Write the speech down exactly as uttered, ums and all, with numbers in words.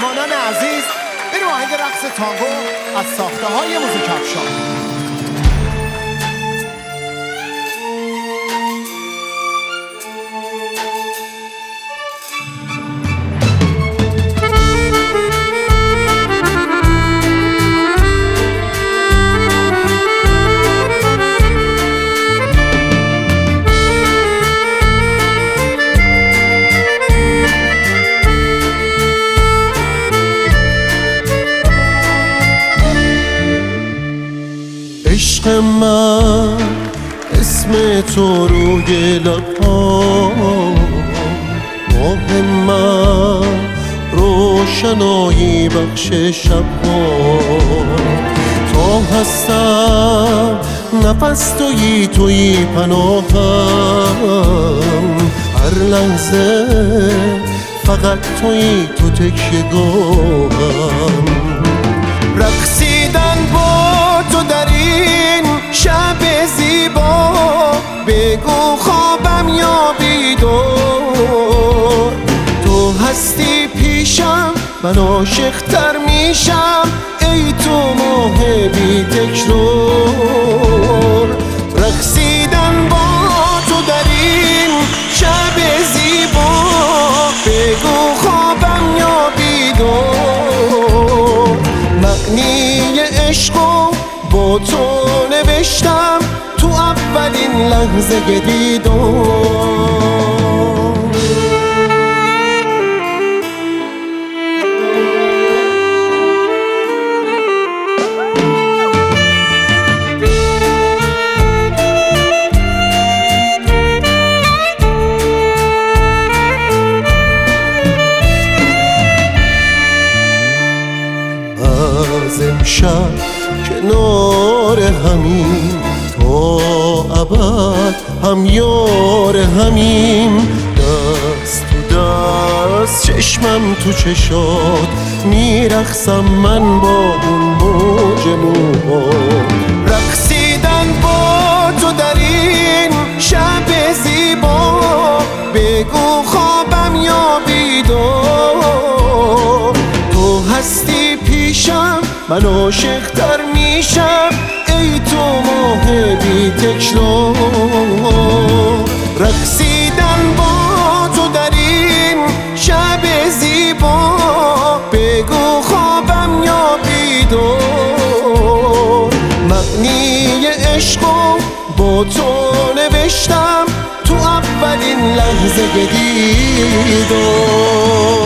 مهمانان عزیز، بریم آهنگ رقص تانگو از ساخته های موزیک افشان. عشق من اسم تو روی لبام، ماه من روشنایی بخش شب‌ها. تا هستم نفس تویی، تویی پناهم، هر لحظه فقط تویی، تو تکیه‌گاهم. رقصیدن با تو در این شب زیبا، بگو خوابم یا بیدار. تو هستی پیشم، من عاشق‌تر میشم، ای تو ماه بی تکرار. رقصیدن با تو در این شب زیبا، بگو خوابم یا بیدار. معنی عشقو با تو نوشتم تو اولین لحظه دیدار. از امشب کنار همین، تا ابد هم یار همین. دست تو دست، چشمم تو چشات، میرقصم من با اون موج موهات. رقصیدن با تو در این شب زیبا، بگو خوابم یا بیدار. تو هستی پیشم، من عاشق‌تر میشم، ای تو ماه بی تکرار. رقصیدن با تو در این شب زیبا، بگو خوابم یا بیدار. معنی عشقو با تو نوشتم تو اولین لحظه دیدار.